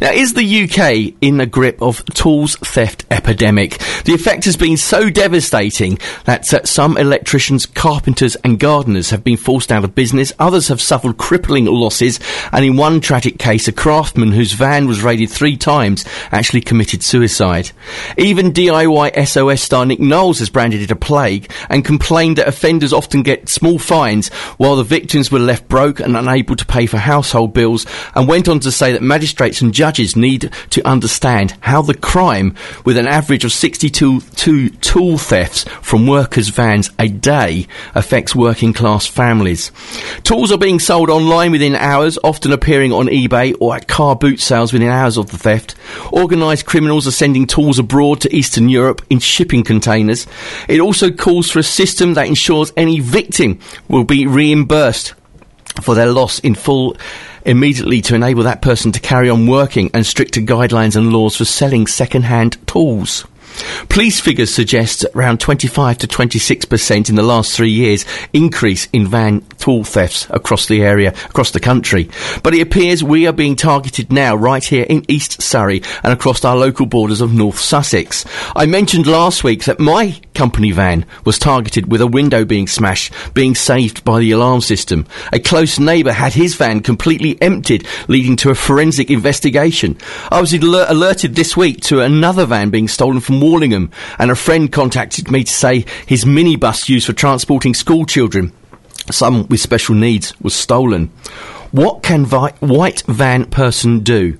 Now, is the UK in the grip of tools theft epidemic? The effect has been so devastating that some electricians, carpenters and gardeners have been forced out of business. Others have suffered crippling losses, and in one tragic case, a craftsman whose van was raided 3 times actually committed suicide. Even DIY SOS star Nick Knowles has branded it a plague and complained that offenders often get small fines while the victims were left broke and unable to pay for household bills, and went on to say that magistrates and judges need to understand how the crime, with an average of 62 tool thefts from workers' vans a day, affects working class families. Tools are being sold online within hours, often appearing on eBay or at car boot sales within hours of the theft. Organised criminals are sending tools abroad to Eastern Europe in shipping containers. It also calls for a system that ensures any victim will be reimbursed for their loss in full immediately to enable that person to carry on working, and stricter guidelines and laws for selling second-hand tools. Police figures suggest around 25 to 26% in the last 3 years increase in van tool thefts across the area, across the country. But it appears we are being targeted now right here in East Surrey and across our local borders of North Sussex. I mentioned last week that my company van was targeted with a window being smashed, being saved by the alarm system. A close neighbour had his van completely emptied, leading to a forensic investigation. I was alerted this week to another van being stolen from Wallingham, and a friend contacted me to say his minibus used for transporting school children, some with special needs, was stolen. What can white van person do?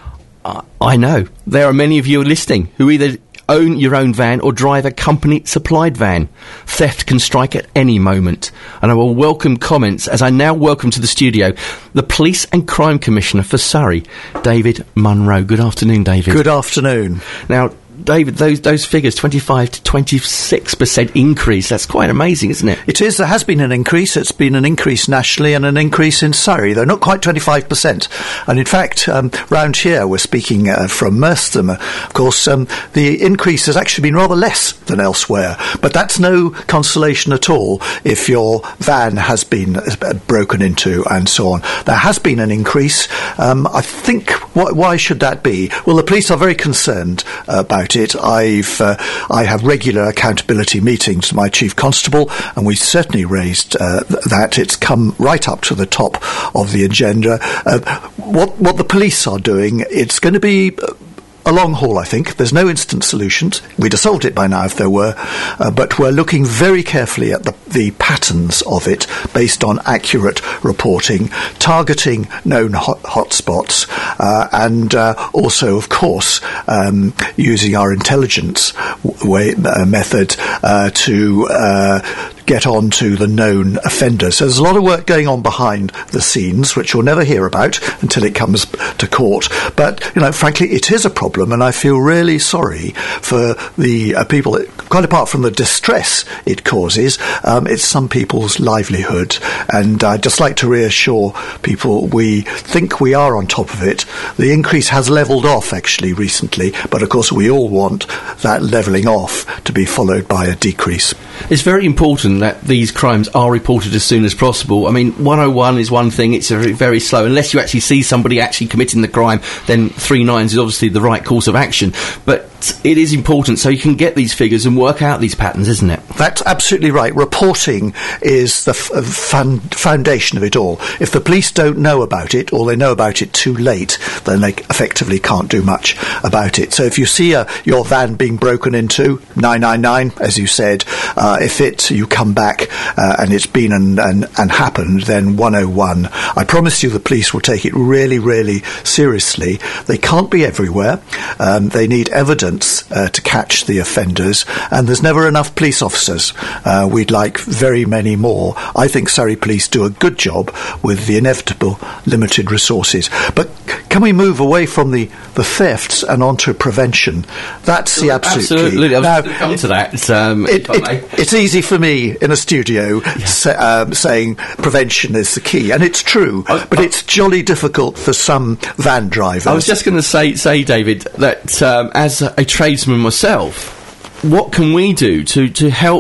I know there are many of you listening who either own your own van or drive a company supplied van. Theft can strike at any moment, and I will welcome comments as I now welcome to the studio the Police and Crime Commissioner for Surrey, David Munro. Good afternoon, David. Good afternoon. Now, David, those figures, 25 to 26% increase, that's quite amazing, isn't it? It is. There has been an increase. It's been an increase nationally and an increase in Surrey, though not quite 25%. And in fact, round here, we're speaking from Merstham, of course, the increase has actually been rather less than elsewhere. But that's no consolation at all if your van has been broken into and so on. There has been an increase. I think, why should that be? Well, the police are very concerned about it. I have regular accountability meetings with my Chief Constable, and we certainly raised that. It's come right up to the top of the agenda. What the police are doing, it's going to be a long haul, I think. There's no instant solutions. We'd have solved it by now if there were, but we're looking very carefully at the patterns of it based on accurate reporting, targeting known hotspots, and also, of course, using our intelligence method to get on to the known offenders. So there's a lot of work going on behind the scenes, which you'll never hear about until it comes to court. But, frankly, it is a problem, and I feel really sorry for the people, quite apart from the distress it causes, it's some people's livelihood. And I'd just like to reassure people we think we are on top of it. The increase has levelled off, actually, recently, but, of course, we all want that levelling off to be followed by a decrease. It's very important that these crimes are reported as soon as possible. I mean, 101 is one thing, it's very, very slow. Unless you actually see somebody actually committing the crime, then 39 is obviously the right course of action. But it is important so you can get these figures and work out these patterns, isn't it? That's absolutely right. Reporting is the foundation of it all. If the police don't know about it, or they know about it too late, then they effectively can't do much about it. So if you see your van being broken into, 999, as you said, if you come back and it's been and happened, then 101. I promise you the police will take it really, really seriously. They can't be everywhere. They need evidence to catch the offenders, and there's never enough police officers. We'd like very many more. I think Surrey Police do a good job with the inevitable limited resources. But can we move away from the thefts and onto prevention? That's the absolute absolutely. key. I was going to come to that. It's easy for me in a studio saying prevention is the key, and it's true, but it's jolly difficult for some van drivers. I was just going to say, David, that as a tradesman myself, what can we do to help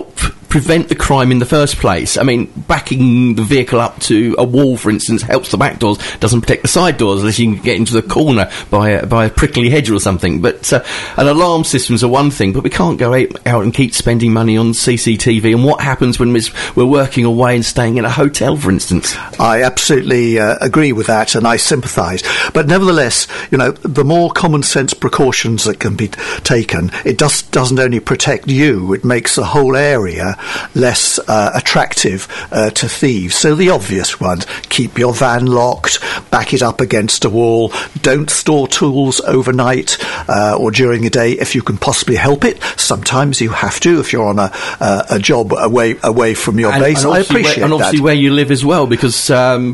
prevent the crime in the first place. I mean, backing the vehicle up to a wall, for instance, helps the back doors, doesn't protect the side doors unless you can get into the corner by a prickly hedge or something. But an alarm system's are one thing, but we can't go out and keep spending money on CCTV. And what happens when we're working away and staying in a hotel, for instance? I absolutely agree with that, and I sympathise. But nevertheless, the more common sense precautions that can be taken, it doesn't only protect you, it makes the whole area less attractive to thieves. So the obvious ones: keep your van locked, back it up against a wall, don't store tools overnight or during the day if you can possibly help it. Sometimes you have to if you're on a job away from your base. I appreciate that. And obviously where you live as well, because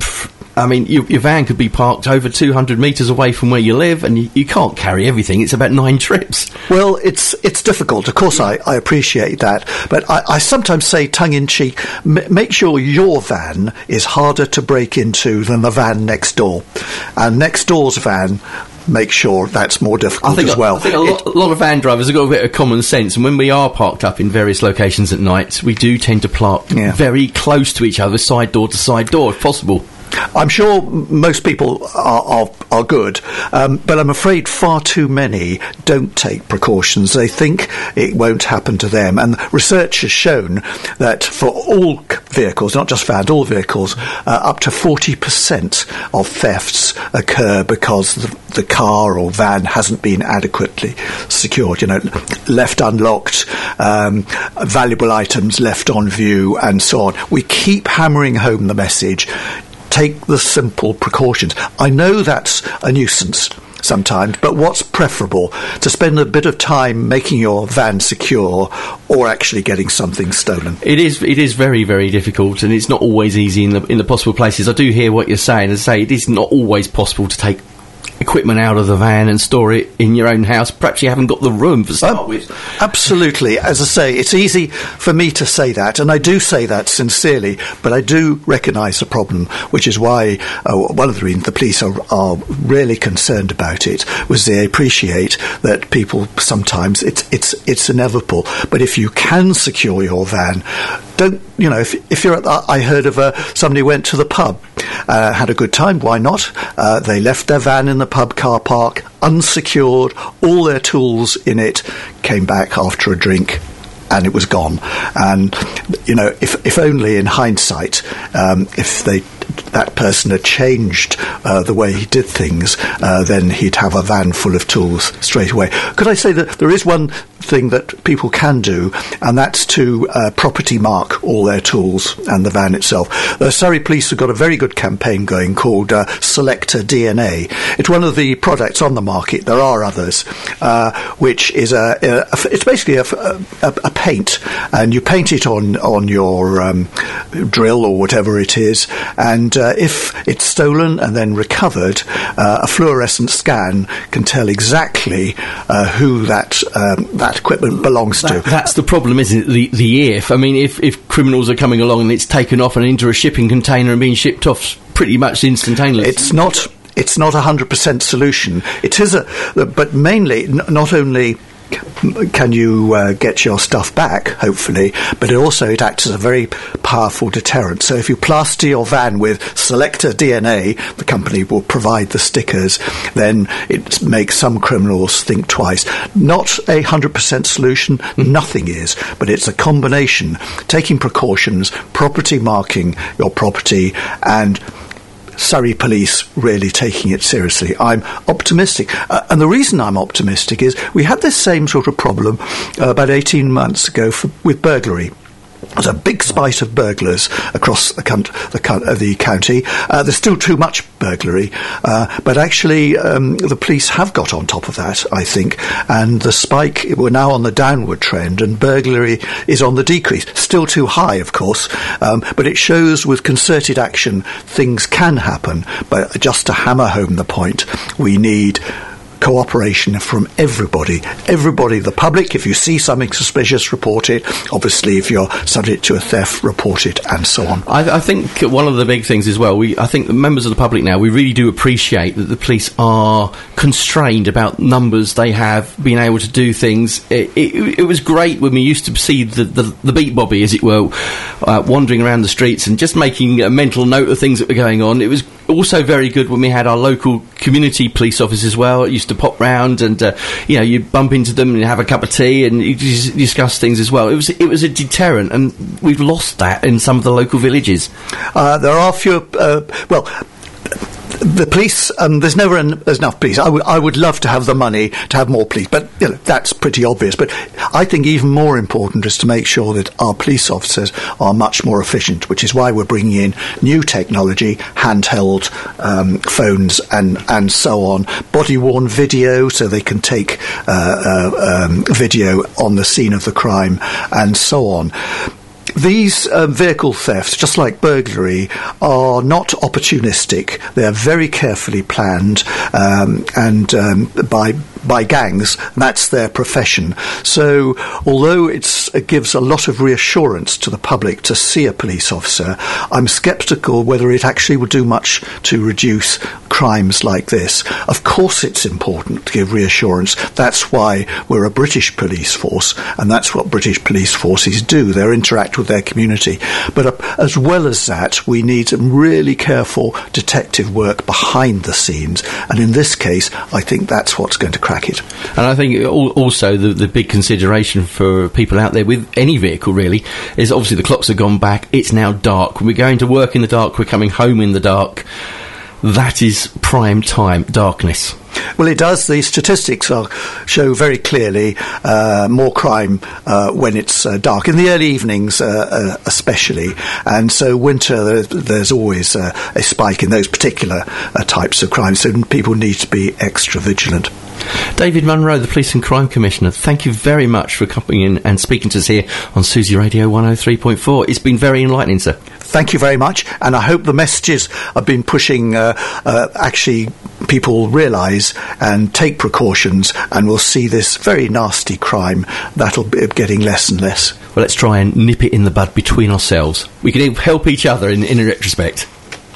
your van could be parked over 200 metres away from where you live, and you can't carry everything. It's about 9 trips. Well, it's difficult. Of course, I appreciate that. But I sometimes say, tongue-in-cheek, make sure your van is harder to break into than the van next door. And next door's van, make sure that's more difficult as well. I think a lot of van drivers have got a bit of common sense, and when we are parked up in various locations at night, we do tend to park very close to each other, side door to side door, if possible. I'm sure most people are good, but I'm afraid far too many don't take precautions. They think it won't happen to them. And research has shown that for all vehicles, not just vans, all vehicles, up to 40% of thefts occur because the car or van hasn't been adequately secured. Left unlocked, valuable items left on view, and so on. We keep hammering home the message: take the simple precautions. I know that's a nuisance sometimes, but what's preferable? To spend a bit of time making your van secure or actually getting something stolen? It is very, very difficult, and it's not always easy in the possible places. I do hear what you're saying. As I say, it is not always possible to take equipment out of the van and store it in your own house. Perhaps you haven't got the room to start with. Absolutely. As I say, it's easy for me to say that, and I do say that sincerely, but I do recognise the problem, which is why one of the reasons the police are really concerned about it was they appreciate that people sometimes it's inevitable. But if you can secure your van, don't, if you're I heard of somebody went to the pub, had a good time, why not? They left their van in the pub car park, unsecured, all their tools in it, came back after a drink, and it was gone. And, if only in hindsight, if that person had changed the way he did things, then he'd have a van full of tools straight away. Could I say that there is one thing that people can do, and that's to property mark all their tools and the van itself. The Surrey Police have got a very good campaign going called Selector DNA. It's one of the products on the market. There are others, which is it's basically a paint, and you paint it on your drill or whatever it is, and if it's stolen and then recovered, a fluorescent scan can tell exactly who that equipment belongs to. That's the problem, isn't it? The if. I mean, if criminals are coming along and it's taken off and into a shipping container and being shipped off pretty much instantaneously. It's not a 100% solution. It is but mainly not only can you get your stuff back, hopefully, but it acts as a very powerful deterrent. So if you plaster your van with Selector DNA, the company will provide the stickers, then it makes some criminals think twice. Not a 100% solution, nothing is, but it's a combination, taking precautions, property marking your property, and Surrey Police really taking it seriously. I'm optimistic. And the reason I'm optimistic is we had this same sort of problem about 18 months ago with burglary. There's a big spate of burglars across the county. There's still too much burglary, but actually the police have got on top of that, I think, and the spike, we're now on the downward trend, and burglary is on the decrease. Still too high, of course, but it shows with concerted action things can happen. But just to hammer home the point, we need cooperation from everybody, the public. If you see something suspicious, report it. Obviously, if you're subject to a theft, report it, and so on. I think one of the big things as well, I think the members of the public now, we really do appreciate that the police are constrained about numbers they have, being able to do things. It was great when we used to see the beat bobby, as it were, wandering around the streets and just making a mental note of things that were going on. It was also very good when we had our local community police officers as well. It used to pop round and, you'd bump into them and have a cup of tea and you discuss things as well. It was a deterrent, and we've lost that in some of the local villages. There are fewer, the police, there's never enough police. I would love to have the money to have more police, but that's pretty obvious. But I think even more important is to make sure that our police officers are much more efficient, which is why we're bringing in new technology, handheld phones and so on, body-worn video so they can take video on the scene of the crime and so on. These vehicle thefts, just like burglary, are not opportunistic. They're very carefully planned by gangs. That's their profession. So although it gives a lot of reassurance to the public to see a police officer, I'm sceptical whether it actually will do much to reduce crimes like this. Of course it's important to give reassurance. That's why we're a British police force, and that's what British police forces do. They interact with their community. But as well as that, we need some really careful detective work behind the scenes, and in this case, I think that's what's going to crack it. And I think also the big consideration for people out there with any vehicle really is obviously the clocks have gone back. It's now dark. When we're going to work in the dark, we're coming home in the dark. That is prime time darkness. Well, it does. The statistics show very clearly more crime when it's dark, in the early evenings especially. And so winter, there's always a spike in those particular types of crime, so people need to be extra vigilant. David Munro, the Police and Crime Commissioner, thank you very much for coming in and speaking to us here on Susie Radio 103.4. It's been very enlightening, sir. Thank you very much, and I hope the messages I've been pushing actually people realise and take precautions, and we'll see this very nasty crime that'll be getting less and less. Well, let's try and nip it in the bud between ourselves. We can help each other in retrospect.